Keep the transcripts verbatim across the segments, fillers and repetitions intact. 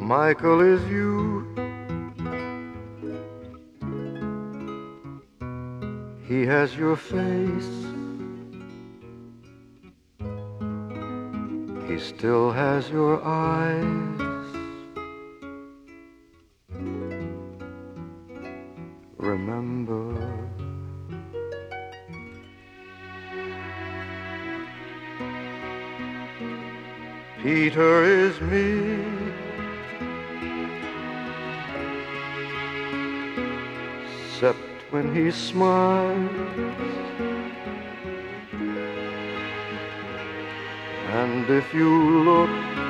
Michael is you. He has your face. He still has your eyes. Remember, Peter is me. Except when he smiles, and if you look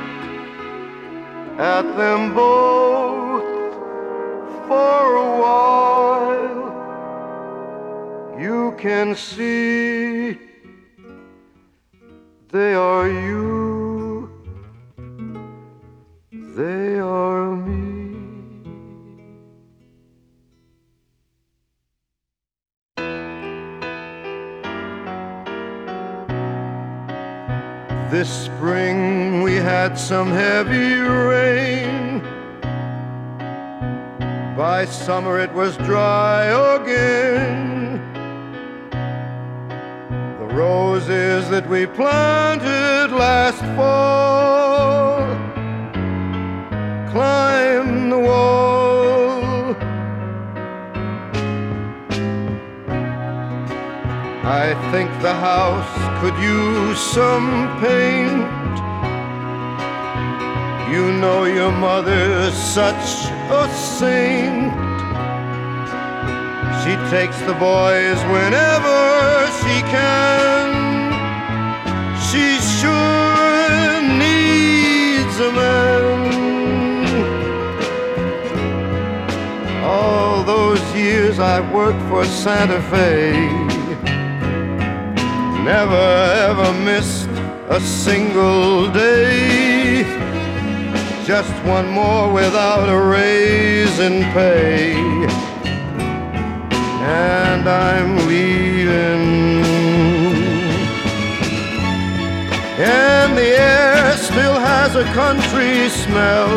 at them both for a while, you can see they are you, they are me. This spring we had some heavy rain. By summer it was dry again. The roses that we planted last fall climbed the wall. I think the house could use some paint. You know your mother's such a saint. She takes the boys whenever she can. She sure needs a man. All those years I've worked for Santa Fe, never ever missed a single day. Just one more without a raise in pay, and I'm leaving. And the air still has a country smell,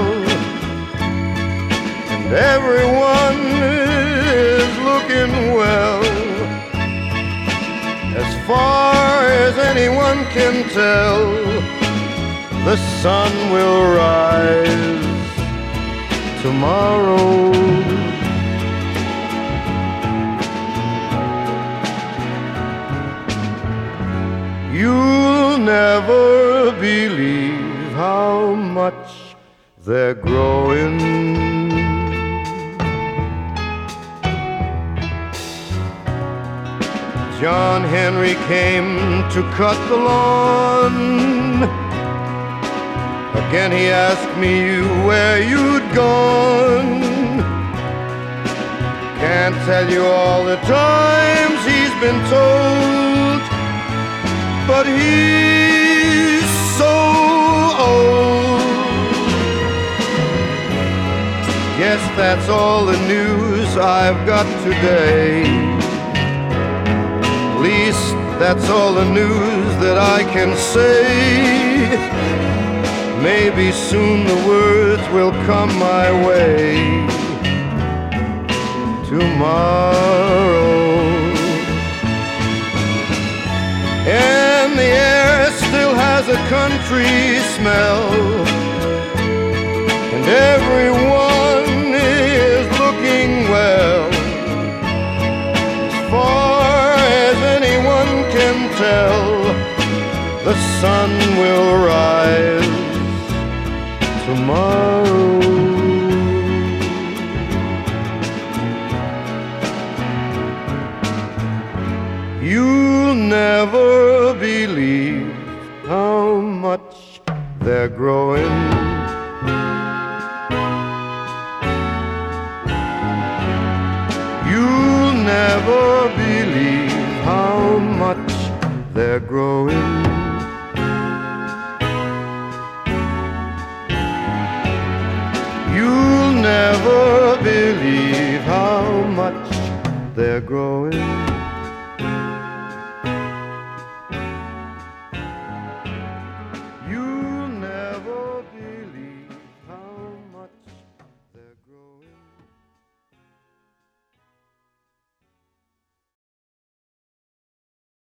and everyone is looking well. As far as anyone can tell, the sun will rise tomorrow. You'll never believe how much they're growing. John Henry came to cut the lawn. Again he asked me where you'd gone. Can't tell you all the times he's been told, but he's so old. Guess that's all the news I've got today. At least that's all the news that I can say. Maybe soon the words will come my way tomorrow. And the air still has a country smell, and everyone is looking well. As far as anyone can tell, the sun will rise tomorrow. You'll never believe how much they're growing. You'll never believe how much they're growing. You'll never believe how much they're growing.